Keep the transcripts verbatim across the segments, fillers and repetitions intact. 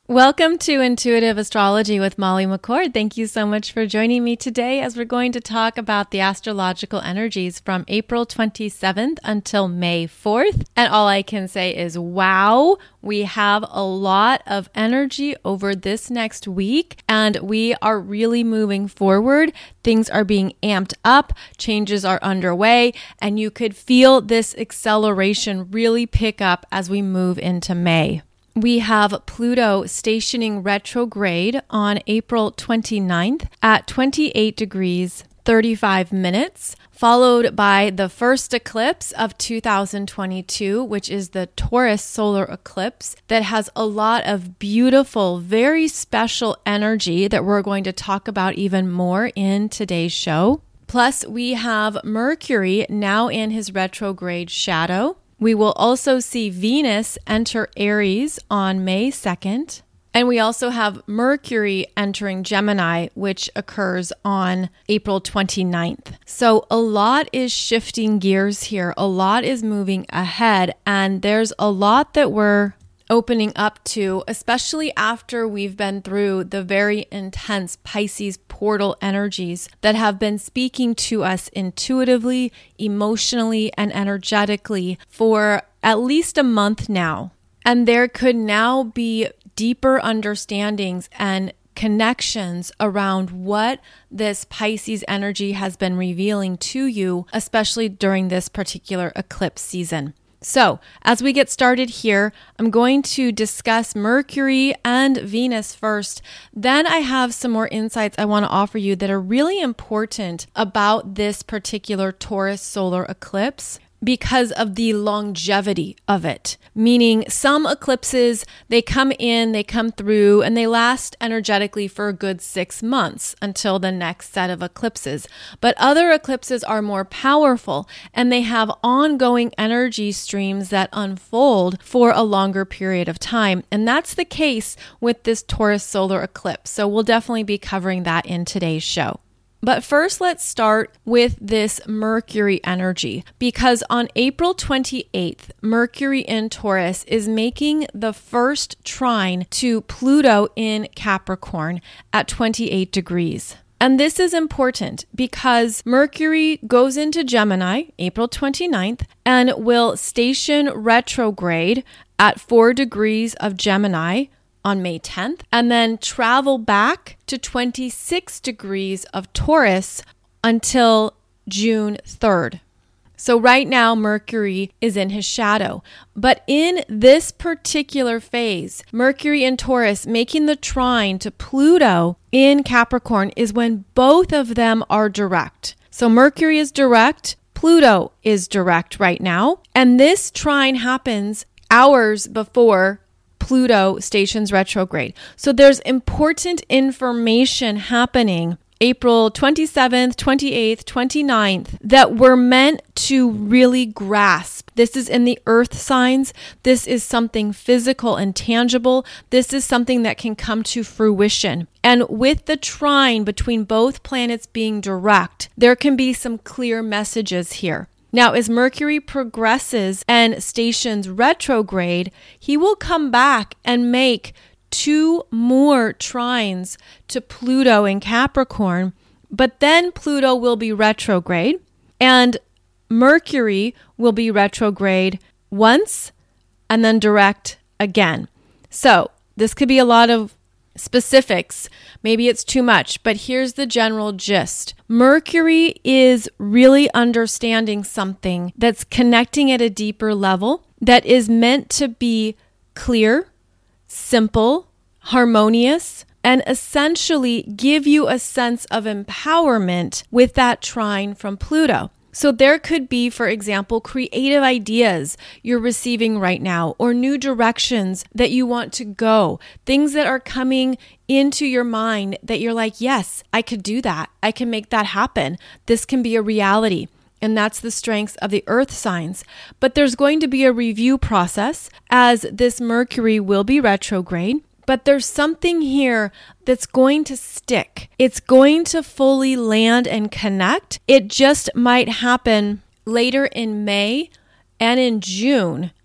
Welcome to Intuitive Astrology with Molly McCord. Thank you so much for joining me today as we're going to talk about the astrological energies from April twenty-seventh until May fourth. And all I can say is, wow, we have a lot of energy over this next week and we are really moving forward. Things are being amped up, changes are underway, and you could feel this acceleration really pick up as we move into May. We have Pluto stationing retrograde on April twenty-ninth at twenty-eight degrees, thirty-five minutes, followed by the first eclipse of two thousand twenty-two, which is the Taurus solar eclipse that has a lot of beautiful, very special energy that we're going to talk about even more in today's show. Plus, we have Mercury now in his retrograde shadow. We will also see Venus enter Aries on May second. And we also have Mercury entering Gemini, which occurs on April twenty-ninth. So a lot is shifting gears here. A lot is moving ahead. And there's a lot that we're opening up to, especially after we've been through the very intense Pisces portal energies that have been speaking to us intuitively, emotionally, and energetically for at least a month now. And there could now be deeper understandings and connections around what this Pisces energy has been revealing to you, especially during this particular eclipse season. So, as we get started here, I'm going to discuss Mercury and Venus first. Then I have some more insights I want to offer you that are really important about this particular Taurus solar eclipse because of the longevity of it. Meaning some eclipses, they come in, they come through, and they last energetically for a good six months until the next set of eclipses. But other eclipses are more powerful and they have ongoing energy streams that unfold for a longer period of time. And that's the case with this Taurus solar eclipse. So we'll definitely be covering that in today's show. But first, let's start with this Mercury energy, because on April twenty-eighth, Mercury in Taurus is making the first trine to Pluto in Capricorn at twenty-eight degrees. And this is important because Mercury goes into Gemini April twenty-ninth and will station retrograde at four degrees of Gemini on May tenth, and then travel back to twenty-six degrees of Taurus until June third. So right now, Mercury is in his shadow. But in this particular phase, Mercury in Taurus making the trine to Pluto in Capricorn is when both of them are direct. So Mercury is direct, Pluto is direct right now, and this trine happens hours before Pluto stations retrograde. So there's important information happening April twenty-seventh, twenty-eighth, twenty-ninth that we're meant to really grasp. This is in the earth signs. This is something physical and tangible. This is something that can come to fruition. And with the trine between both planets being direct, there can be some clear messages here. Now, as Mercury progresses and stations retrograde, he will come back and make two more trines to Pluto in Capricorn, but then Pluto will be retrograde and Mercury will be retrograde once and then direct again. So this could be a lot of specifics. Maybe it's too much, but here's the general gist. Mercury is really understanding something that's connecting at a deeper level that is meant to be clear, simple, harmonious, and essentially give you a sense of empowerment with that trine from Pluto. So there could be, for example, creative ideas you're receiving right now, or new directions that you want to go, things that are coming into your mind that you're like, yes, I could do that. I can make that happen. This can be a reality. And that's the strengths of the earth signs. But there's going to be a review process as this Mercury will be retrograde. But there's something here that's going to stick. It's going to fully land and connect. It just might happen later in May and in June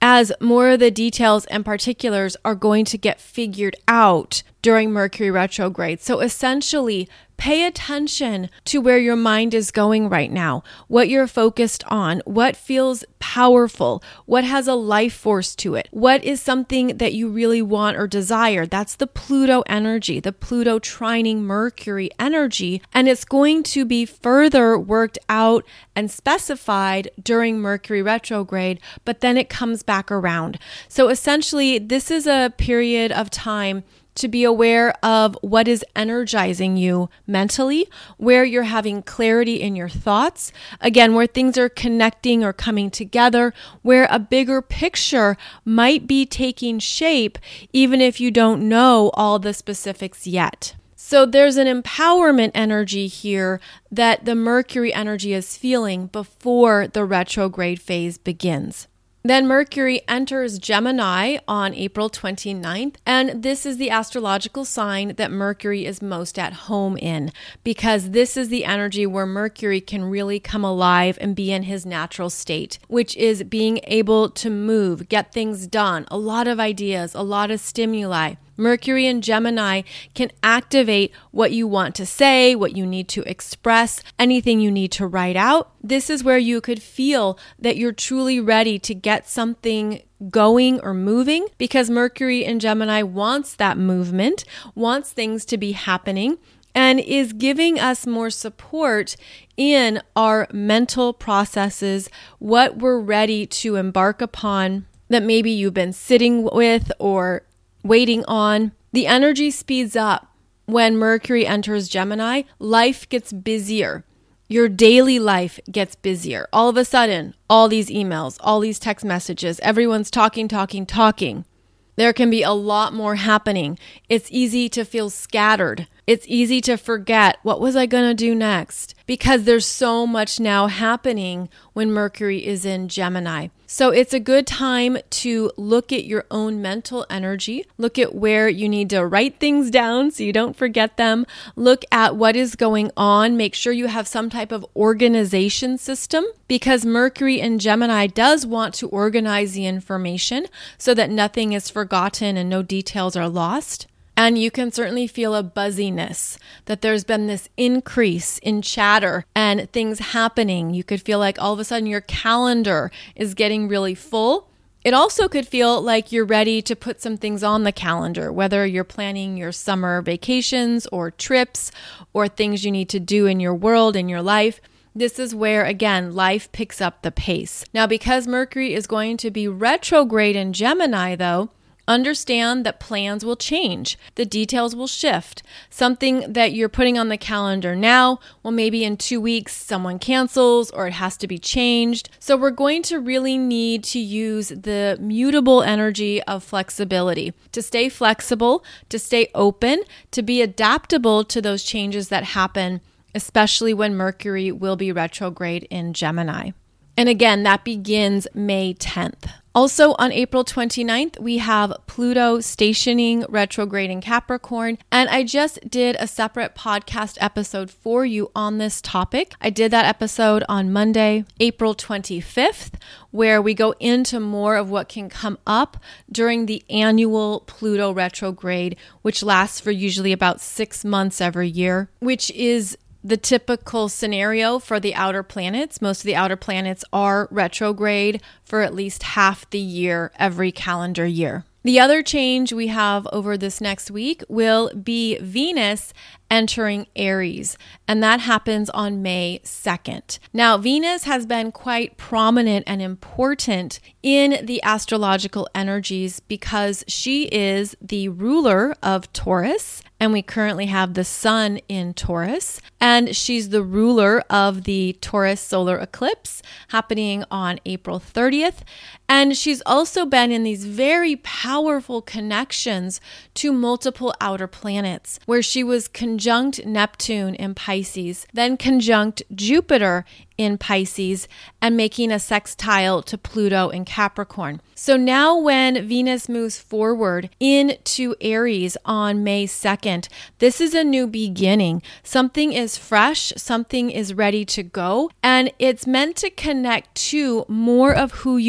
as more of the details and particulars are going to get figured out during Mercury retrograde. So essentially, pay attention to where your mind is going right now, what you're focused on, what feels powerful, what has a life force to it, what is something that you really want or desire. That's the Pluto energy, the Pluto trining Mercury energy, and it's going to be further worked out and specified during Mercury retrograde, but then it comes back around. So essentially, this is a period of time to be aware of what is energizing you mentally, where you're having clarity in your thoughts, again, where things are connecting or coming together, where a bigger picture might be taking shape, even if you don't know all the specifics yet. So there's an empowerment energy here that the Mercury energy is feeling before the retrograde phase begins. Then Mercury enters Gemini on April twenty-ninth, and this is the astrological sign that Mercury is most at home in, because this is the energy where Mercury can really come alive and be in his natural state, which is being able to move, get things done, a lot of ideas, a lot of stimuli. Mercury in Gemini can activate what you want to say, what you need to express, anything you need to write out. This is where you could feel that you're truly ready to get something going or moving, because Mercury in Gemini wants that movement, wants things to be happening, and is giving us more support in our mental processes, what we're ready to embark upon that maybe you've been sitting with or waiting on. The energy speeds up when Mercury enters Gemini. Life gets busier. Your daily life gets busier. All of a sudden, all these emails, all these text messages, everyone's talking, talking, talking. There can be a lot more happening. It's easy to feel scattered. It's easy to forget, what was I going to do next? Because there's so much now happening when Mercury is in Gemini. So it's a good time to look at your own mental energy, look at where you need to write things down so you don't forget them, look at what is going on, make sure you have some type of organization system, because Mercury in Gemini does want to organize the information so that nothing is forgotten and no details are lost. And you can certainly feel a buzziness, that there's been this increase in chatter and things happening. You could feel like all of a sudden your calendar is getting really full. It also could feel like you're ready to put some things on the calendar, whether you're planning your summer vacations or trips or things you need to do in your world, in your life. This is where, again, life picks up the pace. Now, because Mercury is going to be retrograde in Gemini, though, understand that plans will change. The details will shift. Something that you're putting on the calendar now, well, maybe in two weeks someone cancels or it has to be changed. So we're going to really need to use the mutable energy of flexibility to stay flexible, to stay open, to be adaptable to those changes that happen, especially when Mercury will be retrograde in Gemini. And again, that begins May tenth. Also on April twenty-ninth, we have Pluto stationing retrograde in Capricorn. And I just did a separate podcast episode for you on this topic. I did that episode on Monday, April twenty-fifth, where we go into more of what can come up during the annual Pluto retrograde, which lasts for usually about six months every year, which is the typical scenario for the outer planets. Most of the outer planets are retrograde for at least half the year, every calendar year. The other change we have over this next week will be Venus entering Aries, and that happens on May second. Now, Venus has been quite prominent and important in the astrological energies because she is the ruler of Taurus, and we currently have the sun in Taurus, and she's the ruler of the Taurus solar eclipse happening on April thirtieth. And she's also been in these very powerful connections to multiple outer planets, where she was conjunct Neptune in Pisces, then conjunct Jupiter in Pisces, and making a sextile to Pluto in Capricorn. So now when Venus moves forward into Aries on May second, this is a new beginning. Something is fresh, something is ready to go, and it's meant to connect to more of who you are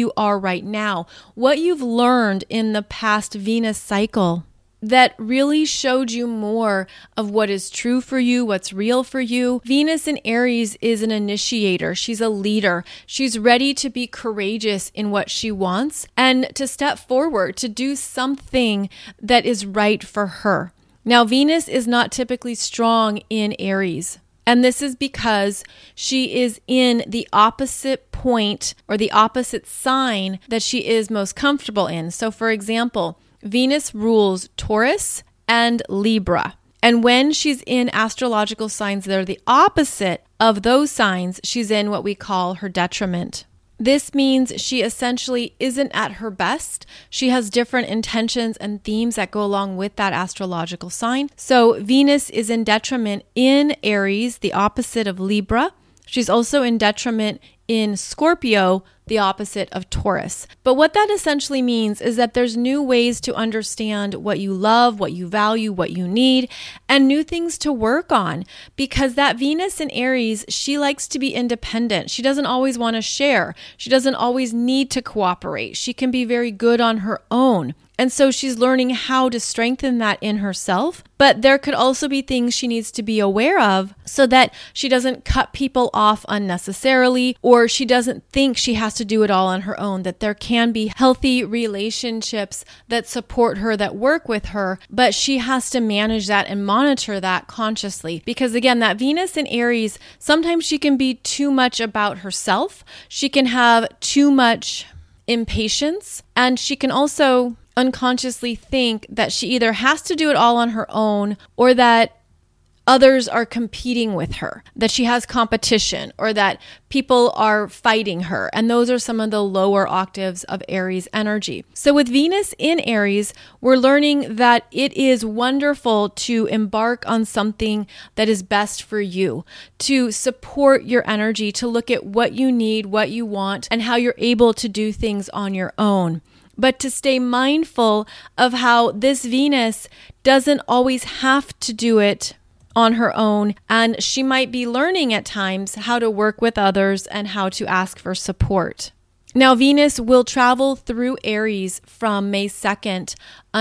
right now, what you've learned in the past Venus cycle that really showed you more of what is true for you, what's real for you. Venus in Aries is an initiator. She's a leader. She's ready to be courageous in what she wants and to step forward, to do something that is right for her. Now, Venus is not typically strong in Aries. And this is because she is in the opposite point or the opposite sign that she is most comfortable in. So, for example, Venus rules Taurus and Libra. And when she's in astrological signs that are the opposite of those signs, she's in what we call her detriment. This means she essentially isn't at her best. She has different intentions and themes that go along with that astrological sign. So Venus is in detriment in Aries, the opposite of Libra. She's also in detriment in Scorpio, the opposite of Taurus. But what that essentially means is that there's new ways to understand what you love, what you value, what you need, and new things to work on. Because that Venus in Aries, she likes to be independent. She doesn't always want to share. She doesn't always need to cooperate. She can be very good on her own. And so she's learning how to strengthen that in herself. But there could also be things she needs to be aware of so that she doesn't cut people off unnecessarily, or she doesn't think she has to do it all on her own, that there can be healthy relationships that support her, that work with her, but she has to manage that and monitor that consciously. Because again, that Venus in Aries, sometimes she can be too much about herself. She can have too much impatience, and she can also unconsciously think that she either has to do it all on her own or that others are competing with her, that she has competition or that people are fighting her. And those are some of the lower octaves of Aries energy. So with Venus in Aries, we're learning that it is wonderful to embark on something that is best for you, to support your energy, to look at what you need, what you want, and how you're able to do things on your own. But to stay mindful of how this Venus doesn't always have to do it on her own, and she might be learning at times how to work with others and how to ask for support. Now, Venus will travel through Aries from May second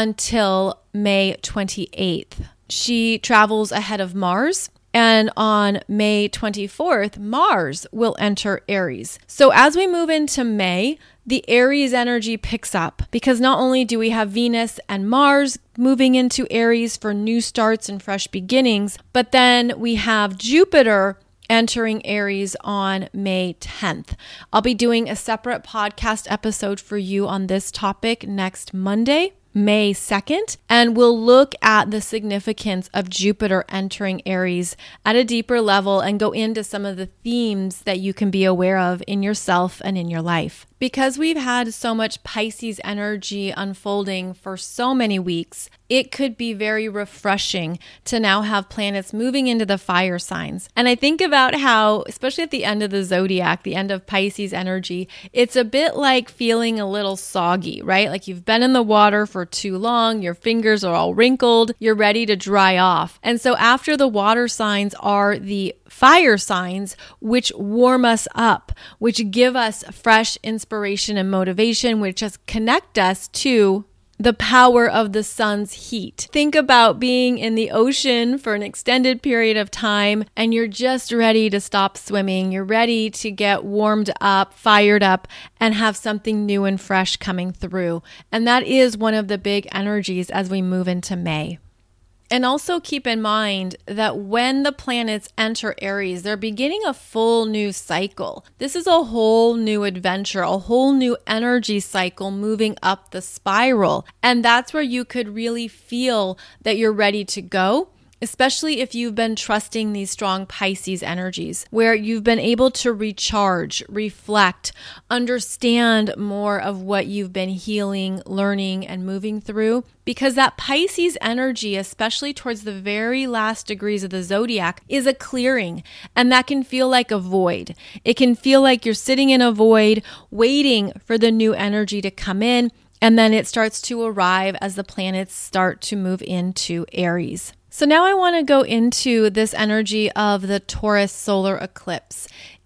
until May twenty-eighth. She travels ahead of Mars. And on May twenty-fourth, Mars will enter Aries. So as we move into May, the Aries energy picks up because not only do we have Venus and Mars moving into Aries for new starts and fresh beginnings, but then we have Jupiter entering Aries on May tenth. I'll be doing a separate podcast episode for you on this topic next Monday, May second, and we'll look at the significance of Jupiter entering Aries at a deeper level and go into some of the themes that you can be aware of in yourself and in your life. Because we've had so much Pisces energy unfolding for so many weeks, it could be very refreshing to now have planets moving into the fire signs. And I think about how, especially at the end of the zodiac, the end of Pisces energy, it's a bit like feeling a little soggy, right? Like you've been in the water for too long, your fingers are all wrinkled, you're ready to dry off. And so after the water signs are the fire signs, which warm us up, which give us fresh inspiration and motivation, which just connect us to the power of the sun's heat. Think about being in the ocean for an extended period of time and you're just ready to stop swimming. You're ready to get warmed up, fired up, and have something new and fresh coming through. And that is one of the big energies as we move into May. And also keep in mind that when the planets enter Aries, they're beginning a full new cycle. This is a whole new adventure, a whole new energy cycle moving up the spiral. And that's where you could really feel that you're ready to go, especially if you've been trusting these strong Pisces energies, where you've been able to recharge, reflect, understand more of what you've been healing, learning, and moving through. Because that Pisces energy, especially towards the very last degrees of the zodiac, is a clearing. And that can feel like a void. It can feel like you're sitting in a void, waiting for the new energy to come in. And then it starts to arrive as the planets start to move into Aries. So now I want to go into this energy of the Taurus solar eclipse.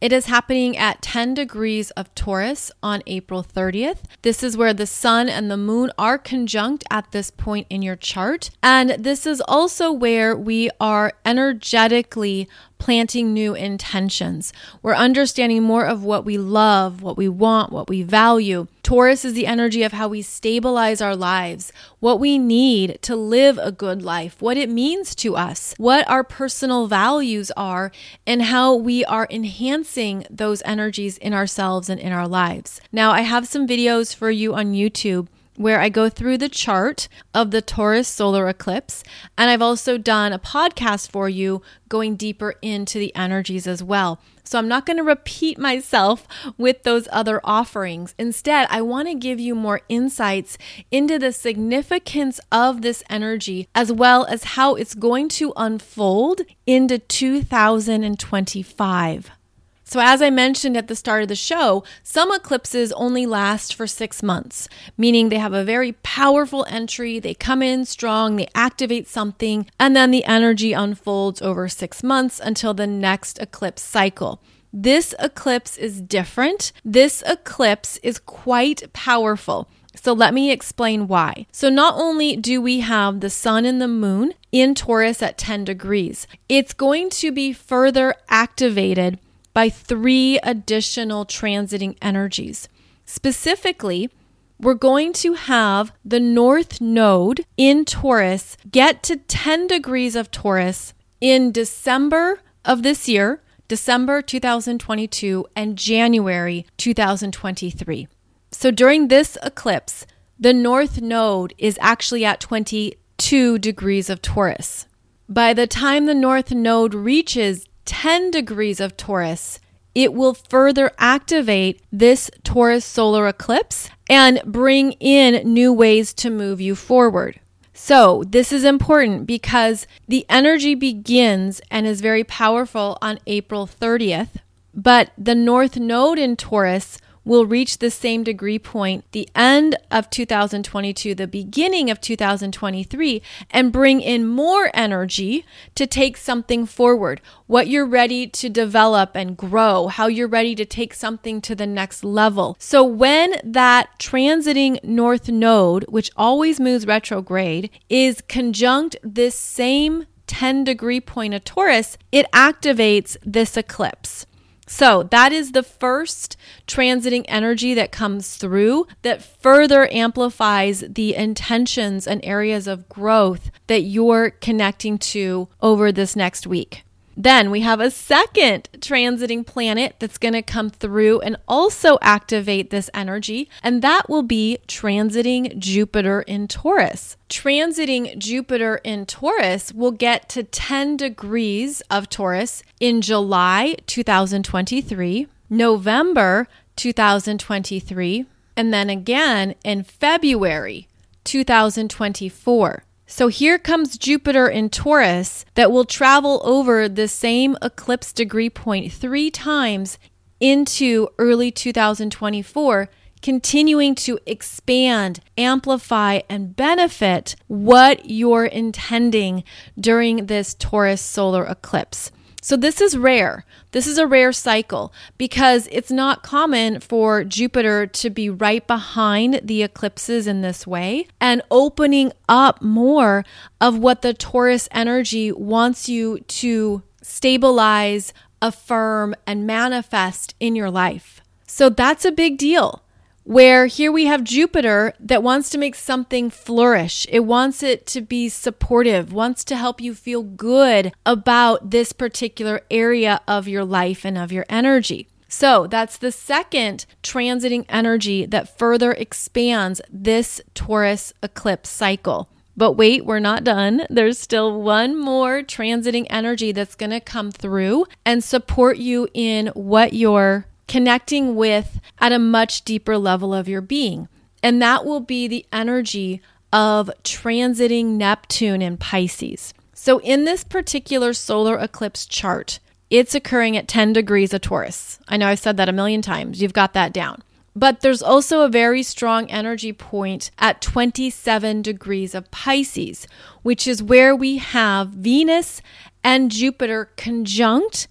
It is happening at ten degrees of Taurus on April thirtieth. This is where the sun and the moon are conjunct at this point in your chart. And this is also where we are energetically planting new intentions. We're understanding more of what we love, what we want, what we value. Taurus is the energy of how we stabilize our lives, what we need to live a good life, what it means to us, what our personal values are, and how we are enhancing those energies in ourselves and in our lives. Now, I have some videos for you on YouTube where I go through the chart of the Taurus solar eclipse. And I've also done a podcast for you going deeper into the energies as well. So I'm not going to repeat myself with those other offerings. Instead, I want to give you more insights into the significance of this energy, as well as how it's going to unfold into two thousand twenty-five. So as I mentioned at the start of the show, some eclipses only last for six months, meaning they have a very powerful entry, they come in strong, they activate something, and then the energy unfolds over six months until the next eclipse cycle. This eclipse is different. This eclipse is quite powerful. So let me explain why. So not only do we have the sun and the moon in Taurus at ten degrees, it's going to be further activated by three additional transiting energies. Specifically, we're going to have the North Node in Taurus get to ten degrees of Taurus in December of this year, December two thousand twenty-two, and January two thousand twenty-three. So during this eclipse, the North Node is actually at twenty-two degrees of Taurus. By the time the North Node reaches ten degrees of Taurus, it will further activate this Taurus solar eclipse and bring in new ways to move you forward. So this is important because the energy begins and is very powerful on April thirtieth, but the North Node in Taurus will reach the same degree point the end of two thousand twenty-two, the beginning of two thousand twenty-three, and bring in more energy to take something forward, what you're ready to develop and grow, how you're ready to take something to the next level. So when that transiting North Node, which always moves retrograde, is conjunct this same ten degree point of Taurus, it activates this eclipse. So that is the first transiting energy that comes through that further amplifies the intentions and areas of growth that you're connecting to over this next week. Then we have a second transiting planet that's going to come through and also activate this energy, and that will be transiting Jupiter in Taurus. Transiting Jupiter in Taurus will get to ten degrees of Taurus in July two thousand twenty-three, November two thousand twenty-three, and then again in February two thousand twenty-four. So here comes Jupiter in Taurus that will travel over the same eclipse degree point three times into early two thousand twenty-four, continuing to expand, amplify, and benefit what you're intending during this Taurus solar eclipse. So this is rare. This is a rare cycle because it's not common for Jupiter to be right behind the eclipses in this way and opening up more of what the Taurus energy wants you to stabilize, affirm, and manifest in your life. So that's a big deal. Where here we have Jupiter that wants to make something flourish. It wants it to be supportive, wants to help you feel good about this particular area of your life and of your energy. So that's the second transiting energy that further expands this Taurus eclipse cycle. But wait, we're not done. There's still one more transiting energy that's going to come through and support you in what you're connecting with at a much deeper level of your being. And that will be the energy of transiting Neptune in Pisces. So in this particular solar eclipse chart, it's occurring at ten degrees of Taurus. I know I've said that a million times. You've got that down. But there's also a very strong energy point at twenty-seven degrees of Pisces, which is where we have Venus and Jupiter conjunct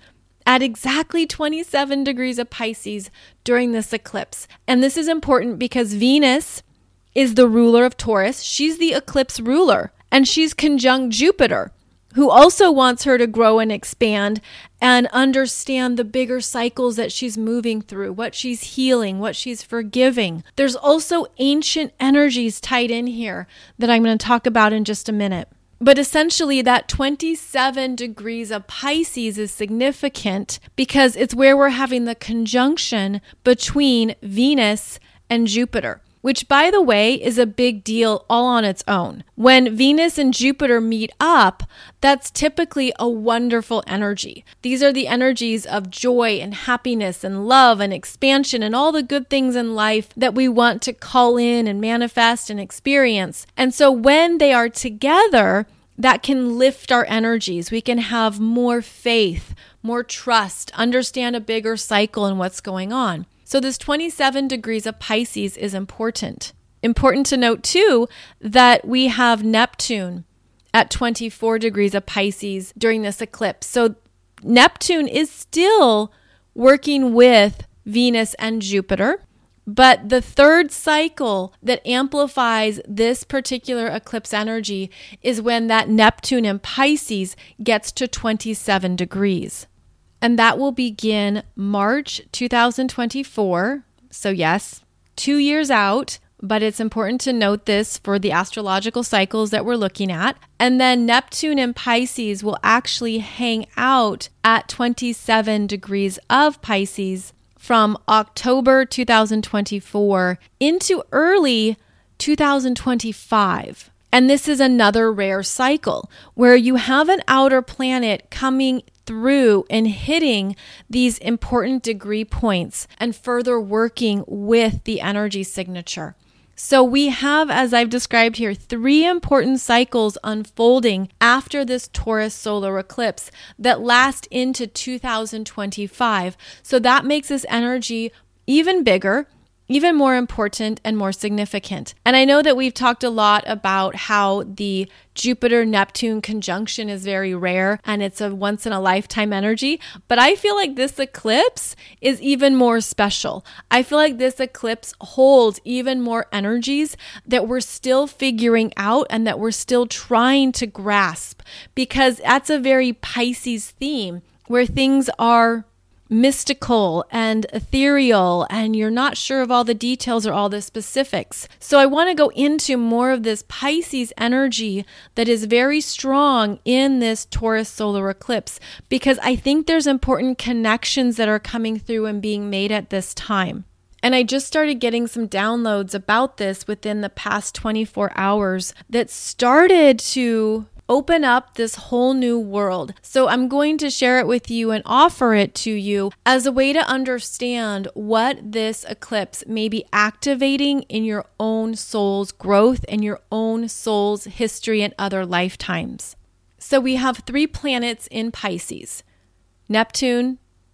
at exactly twenty-seven degrees of Pisces during this eclipse. And this is important because Venus is the ruler of Taurus. She's the eclipse ruler, and she's conjunct Jupiter, who also wants her to grow and expand and understand the bigger cycles that she's moving through, what she's healing, what she's forgiving. There's also ancient energies tied in here that I'm going to talk about in just a minute. But essentially, that twenty-seven degrees of Pisces is significant because it's where we're having the conjunction between Venus and Jupiter, which, by the way, is a big deal all on its own. When Venus and Jupiter meet up, that's typically a wonderful energy. These are the energies of joy and happiness and love and expansion and all the good things in life that we want to call in and manifest and experience. And so when they are together, that can lift our energies. We can have more faith, more trust, understand a bigger cycle and what's going on. So this twenty-seven degrees of Pisces is important. Important to note too that we have Neptune at twenty-four degrees of Pisces during this eclipse. So Neptune is still working with Venus and Jupiter, but the third cycle that amplifies this particular eclipse energy is when that Neptune in Pisces gets to twenty-seven degrees. And that will begin March two thousand twenty-four. So yes, two years out, but it's important to note this for the astrological cycles that we're looking at. And then Neptune in Pisces will actually hang out at twenty-seven degrees of Pisces from October two thousand twenty-four into early two thousand twenty-five. And this is another rare cycle where you have an outer planet coming through and hitting these important degree points and further working with the energy signature. So we have, as I've described here, three important cycles unfolding after this Taurus solar eclipse that last into two thousand twenty-five. So that makes this energy even bigger, even more important and more significant. And I know that we've talked a lot about how the Jupiter-Neptune conjunction is very rare and it's a once in a lifetime energy, but I feel like this eclipse is even more special. I feel like this eclipse holds even more energies that we're still figuring out and that we're still trying to grasp, because that's a very Pisces theme where things are mystical and ethereal, and you're not sure of all the details or all the specifics. So I want to go into more of this Pisces energy that is very strong in this Taurus solar eclipse, because I think there's important connections that are coming through and being made at this time. And I just started getting some downloads about this within the past twenty-four hours that started to open up this whole new world. So I'm going to share it with you and offer it to you as a way to understand what this eclipse may be activating in your own soul's growth and your own soul's history and other lifetimes. So we have three planets in Pisces: Neptune,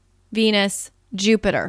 Venus, Jupiter.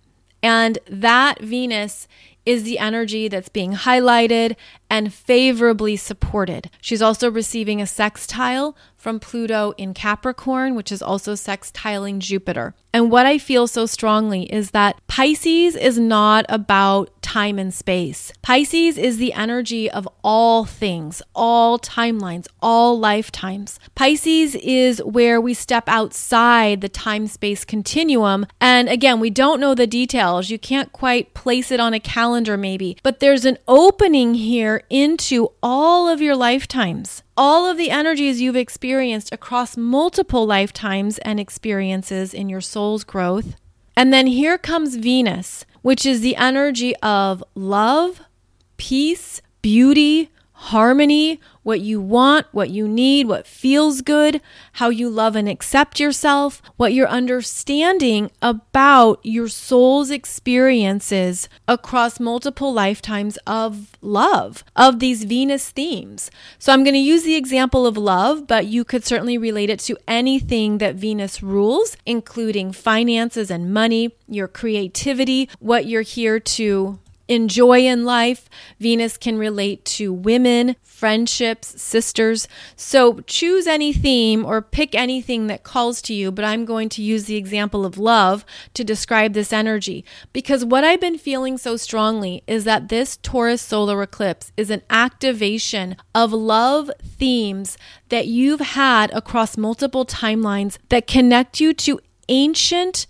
And that Venus is the energy that's being highlighted and favorably supported. She's also receiving a sextile from Pluto in Capricorn, which is also sextiling Jupiter. And what I feel so strongly is that Pisces is not about time and space. Pisces is the energy of all things, all timelines, all lifetimes. Pisces is where we step outside the time-space continuum. And again, we don't know the details. You can't quite place it on a calendar maybe, but there's an opening here into all of your lifetimes. All of the energies you've experienced across multiple lifetimes and experiences in your soul's growth. And then here comes Venus, which is the energy of love, peace, beauty, harmony, what you want, what you need, what feels good, how you love and accept yourself, what you're understanding about your soul's experiences across multiple lifetimes of love, of these Venus themes. So I'm going to use the example of love, but you could certainly relate it to anything that Venus rules, including finances and money, your creativity, what you're here to in joy in life. Venus can relate to women, friendships, sisters. So choose any theme or pick anything that calls to you, but I'm going to use the example of love to describe this energy, because what I've been feeling so strongly is that this Taurus solar eclipse is an activation of love themes that you've had across multiple timelines that connect you to ancient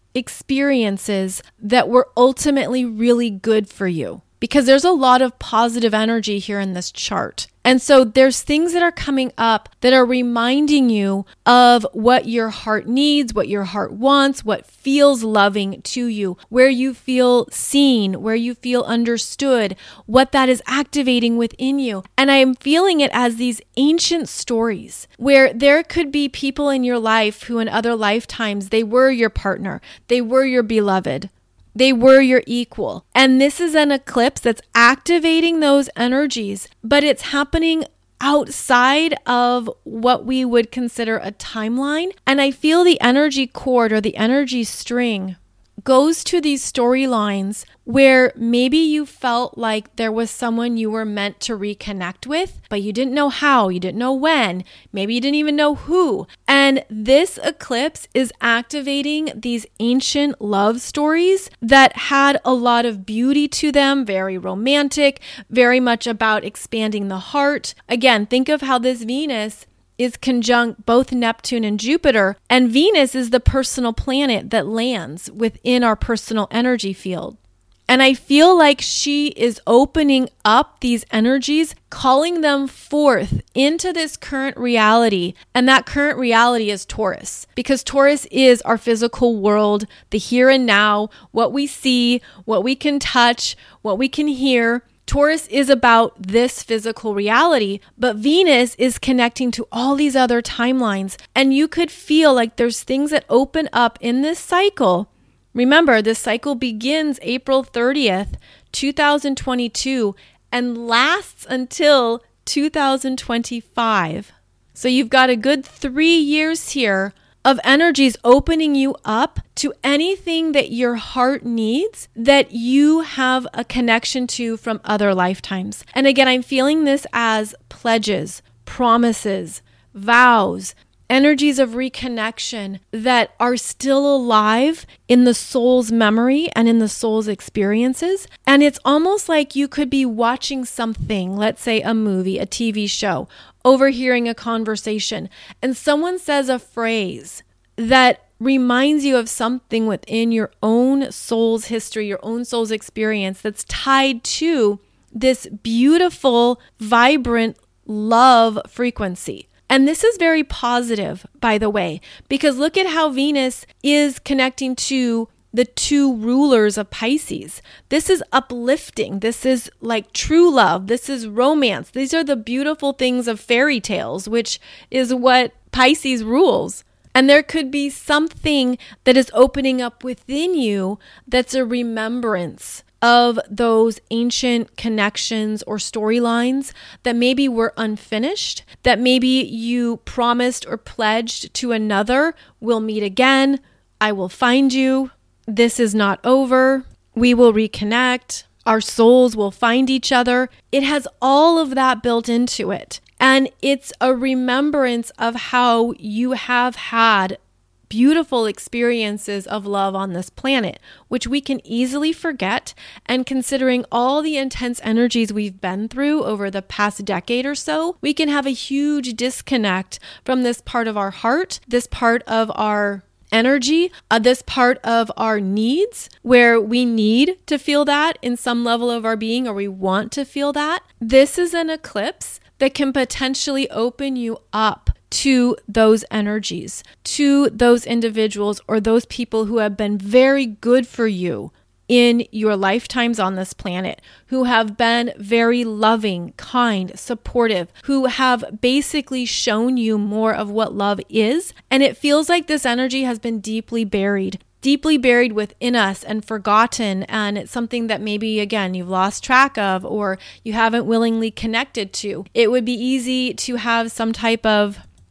experiences that were ultimately really good for you, because there's a lot of positive energy here in this chart. And so there's things that are coming up that are reminding you of what your heart needs, what your heart wants, what feels loving to you, where you feel seen, where you feel understood, what that is activating within you. And I am feeling it as these ancient stories where there could be people in your life who in other lifetimes, they were your partner, they were your beloved, they were your equal. And this is an eclipse that's activating those energies, but it's happening outside of what we would consider a timeline. And I feel the energy cord or the energy string goes to these storylines where maybe you felt like there was someone you were meant to reconnect with, but you didn't know how, you didn't know when, maybe you didn't even know who. And this eclipse is activating these ancient love stories that had a lot of beauty to them, very romantic, very much about expanding the heart. Again, think of how this Venus is conjunct both Neptune and Jupiter, and Venus is the personal planet that lands within our personal energy field. And I feel like she is opening up these energies, calling them forth into this current reality. And that current reality is Taurus, because Taurus is our physical world, the here and now, what we see, what we can touch, what we can hear. Taurus is about this physical reality, but Venus is connecting to all these other timelines. And you could feel like there's things that open up in this cycle. Remember, this cycle begins April thirtieth, two thousand twenty-two, and lasts until two thousand twenty-five. So you've got a good three years here of energies opening you up to anything that your heart needs that you have a connection to from other lifetimes. And again, I'm feeling this as pledges, promises, vows, energies of reconnection that are still alive in the soul's memory and in the soul's experiences. And it's almost like you could be watching something, let's say a movie, a T V show, overhearing a conversation, and someone says a phrase that reminds you of something within your own soul's history, your own soul's experience that's tied to this beautiful, vibrant love frequency. And this is very positive, by the way, because look at how Venus is connecting to the two rulers of Pisces. This is uplifting. This is like true love. This is romance. These are the beautiful things of fairy tales, which is what Pisces rules. And there could be something that is opening up within you that's a remembrance of those ancient connections or storylines that maybe were unfinished, that maybe you promised or pledged to another, we'll meet again, I will find you, this is not over, we will reconnect, our souls will find each other. It has all of that built into it. And it's a remembrance of how you have had beautiful experiences of love on this planet, which we can easily forget. And considering all the intense energies we've been through over the past decade or so, we can have a huge disconnect from this part of our heart, this part of our energy, uh, this part of our needs, where we need to feel that in some level of our being, or we want to feel that. This is an eclipse that can potentially open you up to those energies, to those individuals or those people who have been very good for you in your lifetimes on this planet, who have been very loving, kind, supportive, who have basically shown you more of what love is. And it feels like this energy has been deeply buried. deeply buried within us and forgotten, and it's something that maybe, again, you've lost track of or you haven't willingly connected to. It would be easy to have some type of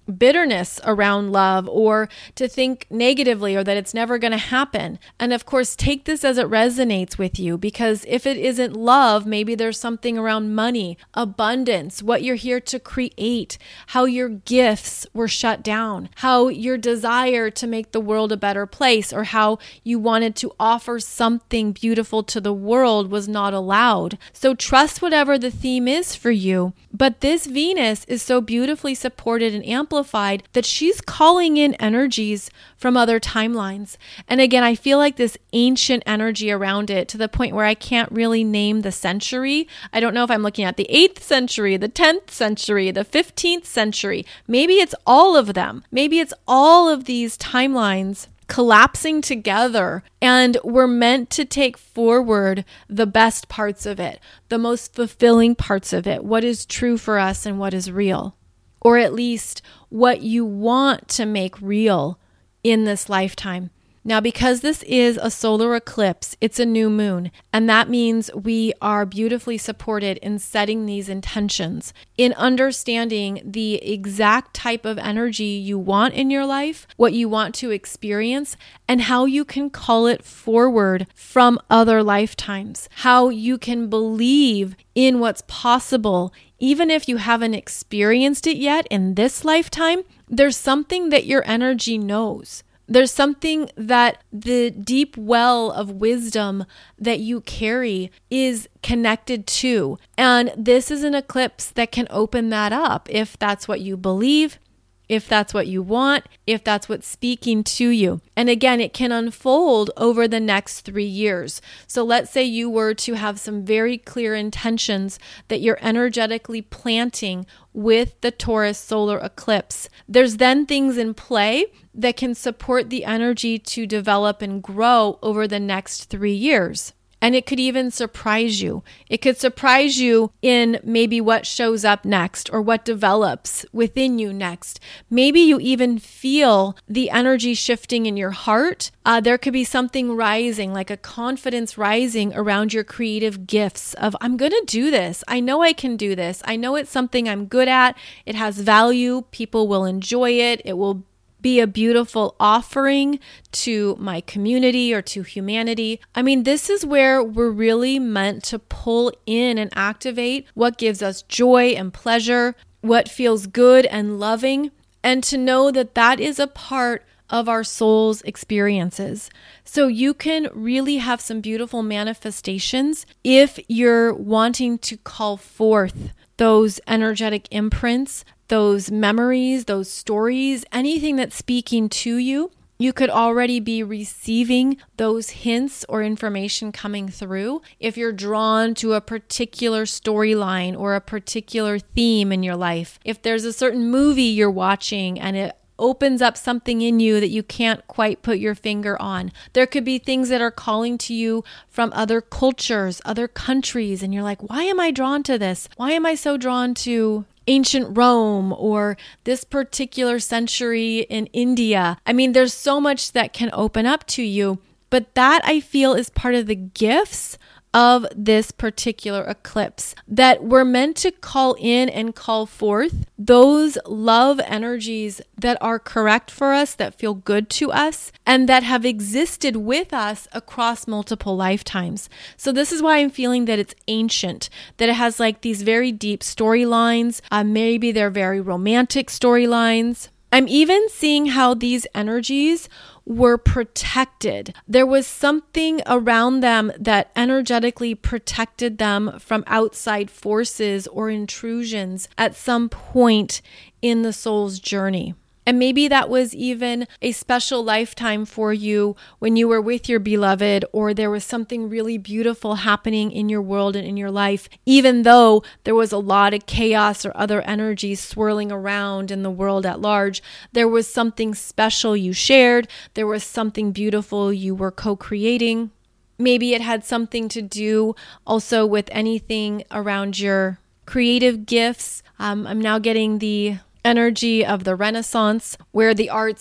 bitterness around love or to think negatively or that it's never going to happen. And of course, take this as it resonates with you, because if it isn't love, maybe there's something around money, abundance, what you're here to create, how your gifts were shut down, how your desire to make the world a better place, or how you wanted to offer something beautiful to the world was not allowed. So trust whatever the theme is for you. But this Venus is so beautifully supported and amplified that she's calling in energies from other timelines. And again, I feel like this ancient energy around it, to the point where I can't really name the century. I don't know if I'm looking at the eighth century, the tenth century, the fifteenth century. Maybe it's all of them. Maybe it's all of these timelines collapsing together, and we're meant to take forward the best parts of it, the most fulfilling parts of it, what is true for us and what is real, or at least what you want to make real in this lifetime. Now, because this is a solar eclipse, it's a new moon, and that means we are beautifully supported in setting these intentions, in understanding the exact type of energy you want in your life, what you want to experience, and how you can call it forward from other lifetimes, how you can believe in what's possible. Even if you haven't experienced it yet in this lifetime, there's something that your energy knows. There's something that the deep well of wisdom that you carry is connected to. And this is an eclipse that can open that up if that's what you believe, if that's what you want, if that's what's speaking to you. And again, it can unfold over the next three years. So let's say you were to have some very clear intentions that you're energetically planting with the Taurus solar eclipse. There's then things in play that can support the energy to develop and grow over the next three years. And it could even surprise you. It could surprise you in maybe what shows up next or what develops within you next. Maybe you even feel the energy shifting in your heart. Uh, there could be something rising, like a confidence rising around your creative gifts of, I'm going to do this. I know I can do this. I know it's something I'm good at. It has value. People will enjoy it. It will be a beautiful offering to my community or to humanity. I mean, this is where we're really meant to pull in and activate what gives us joy and pleasure, what feels good and loving, and to know that that is a part of our soul's experiences. So you can really have some beautiful manifestations if you're wanting to call forth those energetic imprints, those memories, those stories, anything that's speaking to you. You could already be receiving those hints or information coming through. If you're drawn to a particular storyline or a particular theme in your life, if there's a certain movie you're watching and it opens up something in you that you can't quite put your finger on. There could be things that are calling to you from other cultures, other countries, and you're like, why am I drawn to this? Why am I so drawn to ancient Rome or this particular century in India? I mean, there's so much that can open up to you, but that I feel is part of the gifts of this particular eclipse, that we're meant to call in and call forth those love energies that are correct for us, that feel good to us, and that have existed with us across multiple lifetimes. So this is why I'm feeling that it's ancient, that it has like these very deep storylines. Uh, maybe they're very romantic storylines. I'm even seeing how these energies were protected. There was something around them that energetically protected them from outside forces or intrusions at some point in the soul's journey. And maybe that was even a special lifetime for you when you were with your beloved, or there was something really beautiful happening in your world and in your life, even though there was a lot of chaos or other energies swirling around in the world at large. There was something special you shared. There was something beautiful you were co-creating. Maybe it had something to do also with anything around your creative gifts. Um, I'm now getting the energy of the Renaissance, where the arts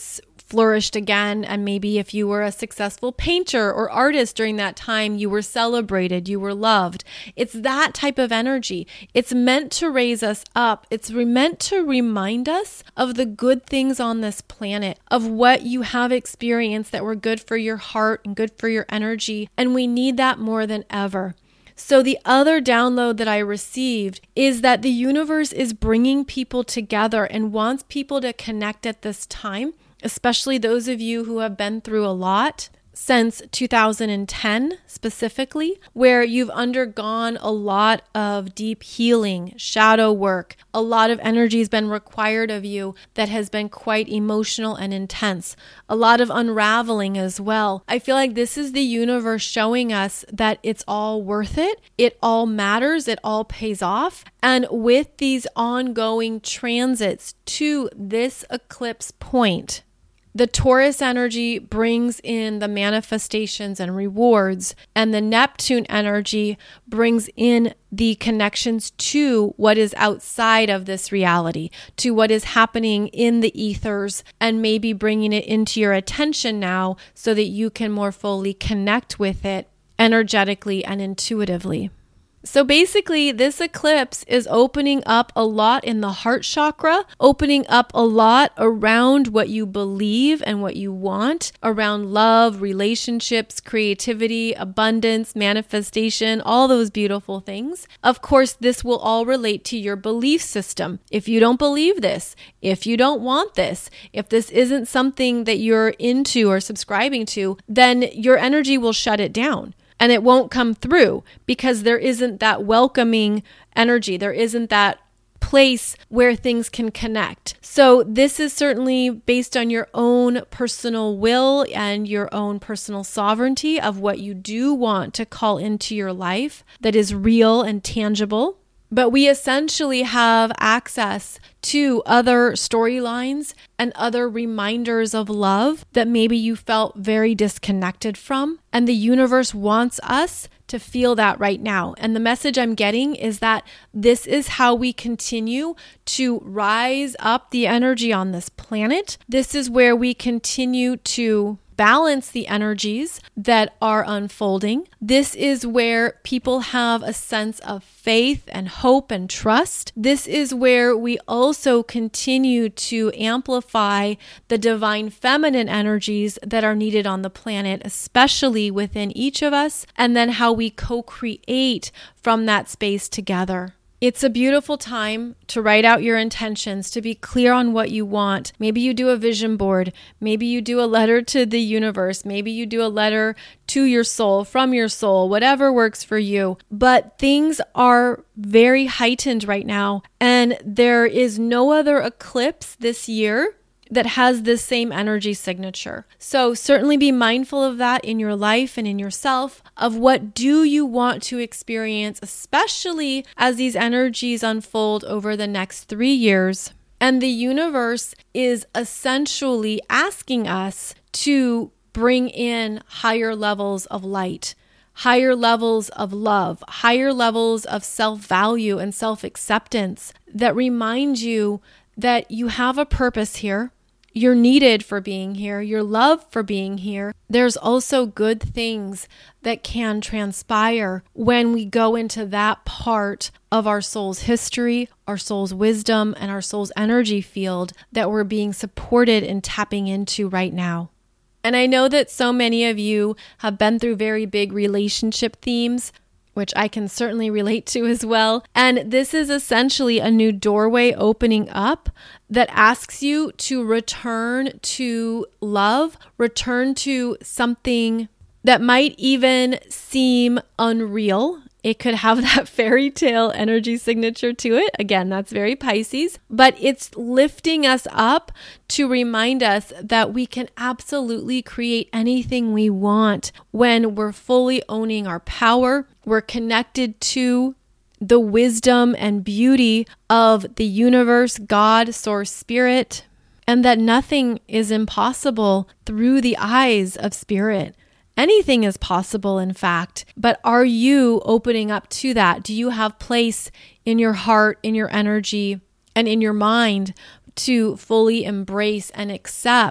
flourished again. And maybe if you were a successful painter or artist during that time, you were celebrated, you were loved. It's that type of energy. It's meant to raise us up. It's meant to remind us of the good things on this planet, of what you have experienced that were good for your heart and good for your energy. And we need that more than ever. So the other download that I received is that the universe is bringing people together and wants people to connect at this time, especially those of you who have been through a lot since two thousand ten specifically, where you've undergone a lot of deep healing, shadow work. A lot of energy has been required of you that has been quite emotional and intense. A lot of unraveling as well. I feel like this is the universe showing us that it's all worth it. It all matters. It all pays off. And with these ongoing transits to this eclipse point, the Taurus energy brings in the manifestations and rewards, and the Neptune energy brings in the connections to what is outside of this reality, to what is happening in the ethers, and maybe bringing it into your attention now so that you can more fully connect with it energetically and intuitively. So basically, this eclipse is opening up a lot in the heart chakra, opening up a lot around what you believe and what you want, around love, relationships, creativity, abundance, manifestation, all those beautiful things. Of course, this will all relate to your belief system. If you don't believe this, if you don't want this, if this isn't something that you're into or subscribing to, then your energy will shut it down. And it won't come through because there isn't that welcoming energy. There isn't that place where things can connect. So this is certainly based on your own personal will and your own personal sovereignty of what you do want to call into your life that is real and tangible. But we essentially have access to other storylines and other reminders of love that maybe you felt very disconnected from. And the universe wants us to feel that right now. And the message I'm getting is that this is how we continue to rise up the energy on this planet. This is where we continue to balance the energies that are unfolding. This is where people have a sense of faith and hope and trust. This is where we also continue to amplify the divine feminine energies that are needed on the planet, especially within each of us, and then how we co-create from that space together. It's a beautiful time to write out your intentions, to be clear on what you want. Maybe you do a vision board. Maybe you do a letter to the universe. Maybe you do a letter to your soul, from your soul, whatever works for you. But things are very heightened right now, and there is no other eclipse this year that has this same energy signature. So certainly be mindful of that in your life and in yourself, of what do you want to experience, especially as these energies unfold over the next three years. And the universe is essentially asking us to bring in higher levels of light, higher levels of love, higher levels of self-value and self-acceptance that remind you that you have a purpose here. You're needed for being here. You're loved for being here. There's also good things that can transpire when we go into that part of our soul's history, our soul's wisdom, and our soul's energy field that we're being supported and tapping into right now. And I know that so many of you have been through very big relationship themes, which I can certainly relate to as well. And this is essentially a new doorway opening up that asks you to return to love, return to something that might even seem unreal. It could have that fairy tale energy signature to it. Again, that's very Pisces, but it's lifting us up to remind us that we can absolutely create anything we want when we're fully owning our power. We're connected to the wisdom and beauty of the universe, God, source, spirit, and that nothing is impossible through the eyes of spirit. Anything is possible, in fact, but are you opening up to that? Do you have place in your heart, in your energy, and in your mind to fully embrace and accept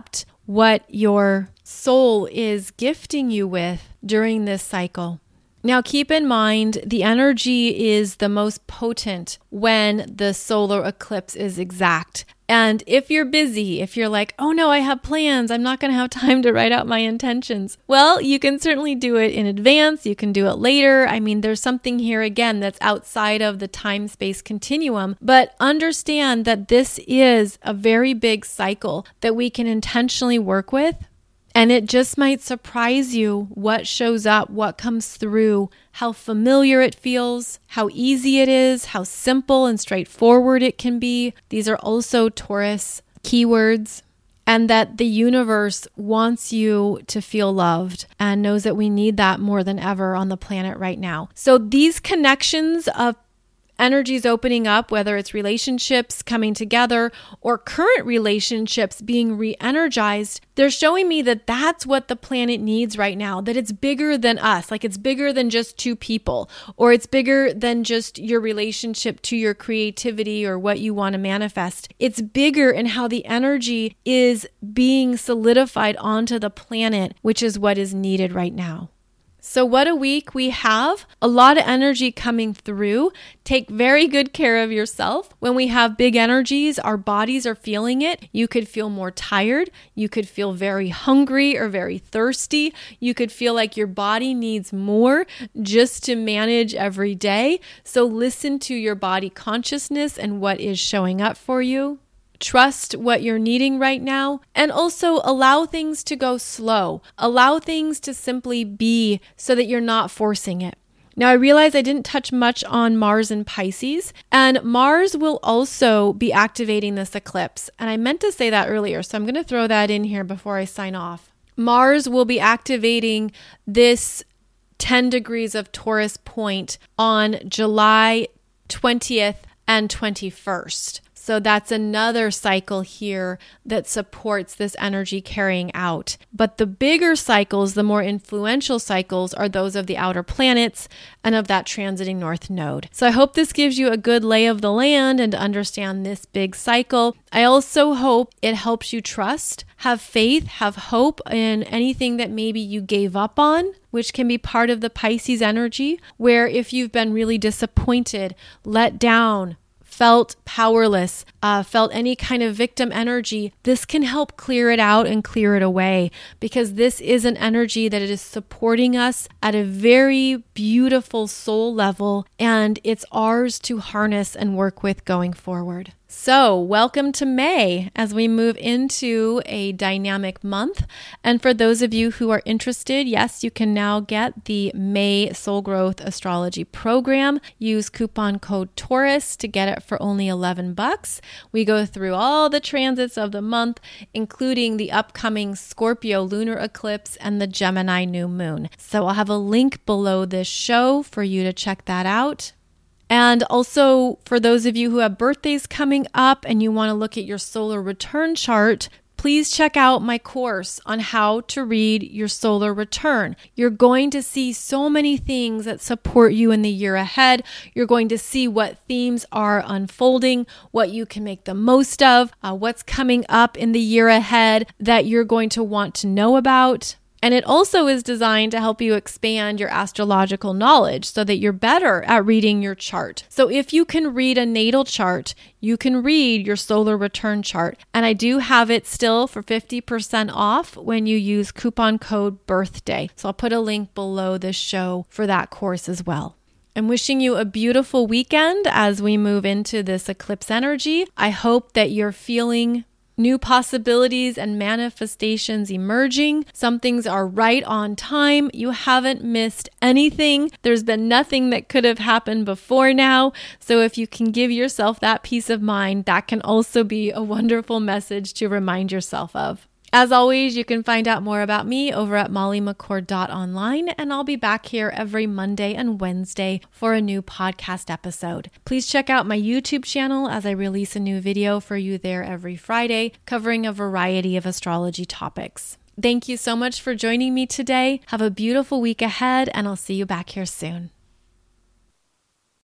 what your soul is gifting you with during this cycle. Now, keep in mind, the energy is the most potent when the solar eclipse is exact. And if you're busy, if you're like, oh no, I have plans, I'm not going to have time to write out my intentions. Well, you can certainly do it in advance. You can do it later. I mean, there's something here again that's outside of the time-space continuum. But understand that this is a very big cycle that we can intentionally work with. And it just might surprise you what shows up, what comes through, how familiar it feels, how easy it is, how simple and straightforward it can be. These are also Taurus keywords, and that the universe wants you to feel loved and knows that we need that more than ever on the planet right now. So these connections of energies opening up, whether it's relationships coming together or current relationships being re-energized, they're showing me that that's what the planet needs right now, that it's bigger than us, like it's bigger than just two people, or it's bigger than just your relationship to your creativity or what you want to manifest. It's bigger in how the energy is being solidified onto the planet, which is what is needed right now. So what a week we have. A lot of energy coming through. Take very good care of yourself. When we have big energies, our bodies are feeling it. You could feel more tired. You could feel very hungry or very thirsty. You could feel like your body needs more just to manage every day. So listen to your body consciousness and what is showing up for you. Trust what you're needing right now, and also allow things to go slow. Allow things to simply be so that you're not forcing it. Now, I realize I didn't touch much on Mars and Pisces, and Mars will also be activating this eclipse. And I meant to say that earlier, so I'm going to throw that in here before I sign off. Mars will be activating this ten degrees of Taurus point on July twentieth and twenty-first. So that's another cycle here that supports this energy carrying out. But the bigger cycles, the more influential cycles, are those of the outer planets and of that transiting north node. So I hope this gives you a good lay of the land and to understand this big cycle. I also hope it helps you trust, have faith, have hope in anything that maybe you gave up on, which can be part of the Pisces energy, where if you've been really disappointed, let down, felt powerless, uh, felt any kind of victim energy, this can help clear it out and clear it away, because this is an energy that is supporting us at a very beautiful soul level, and it's ours to harness and work with going forward. So welcome to May as we move into a dynamic month. And for those of you who are interested, yes, you can now get the May Soul Growth Astrology Program. Use coupon code Taurus to get it for only eleven bucks. We go through all the transits of the month, including the upcoming Scorpio lunar eclipse and the Gemini new moon. So I'll have a link below this show for you to check that out. And also, for those of you who have birthdays coming up and you want to look at your solar return chart, please check out my course on how to read your solar return. You're going to see so many things that support you in the year ahead. You're going to see what themes are unfolding, what you can make the most of, uh, what's coming up in the year ahead that you're going to want to know about. And it also is designed to help you expand your astrological knowledge so that you're better at reading your chart. So if you can read a natal chart, you can read your solar return chart. And I do have it still for fifty percent off when you use coupon code BIRTHDAY. So I'll put a link below this show for that course as well. I'm wishing you a beautiful weekend as we move into this eclipse energy. I hope that you're feeling new possibilities and manifestations emerging. Some things are right on time. You haven't missed anything. There's been nothing that could have happened before now. So if you can give yourself that peace of mind, that can also be a wonderful message to remind yourself of. As always, you can find out more about me over at molly mccord dot online, and I'll be back here every Monday and Wednesday for a new podcast episode. Please check out my YouTube channel as I release a new video for you there every Friday, covering a variety of astrology topics. Thank you so much for joining me today. Have a beautiful week ahead, and I'll see you back here soon.